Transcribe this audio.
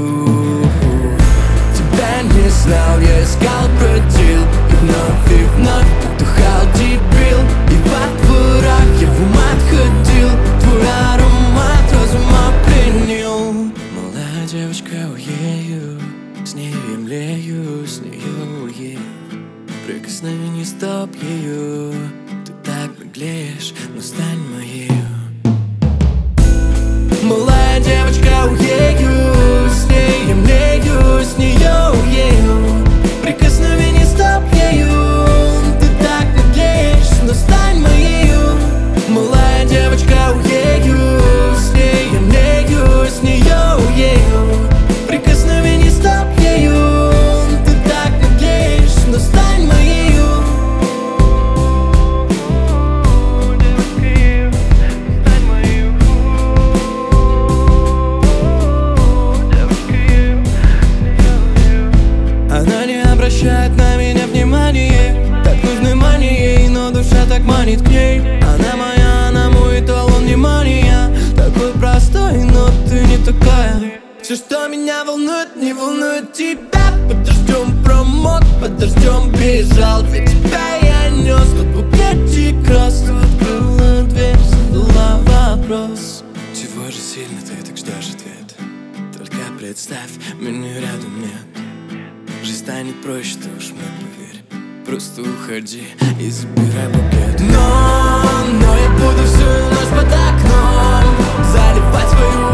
Тебя не знал, я искал, бродил и вновь потухал дебил. И во дворах я в ума отходил, твой аромат разума пленил. Малая девочка, уею, с ней я млею, с нею уею. Прикосновение стоп ее, ты так наглеешь, но стань моею. Малая девочка, уею, с ней я млею, с нее уею. Прикосновение стоп ею, ты так наглеешь, но стань моею. Малая девочка, уею, с ней я млею, с нее уею. Прикосновение стоп ею, ты так наглеешь, но стань моею. Она не обращает на меня внимания, так нужны мании, но душа так манит к ней. Она моя, она мой эталон внимания, такой простой, но ты не такая. Все, что меня волнует, не волнует тебя. Под дождем промок, под дождем бежал, для тебя я нес тот букетик роз. Открыла дверь, задала вопрос: чего же сильно ты так ждешь ответ? Только представь, меня рядом нет. Жизнь станет проще, ты уж мне поверь. Просто уходи и забирай букет. Но я буду всю ночь под окном заливать свою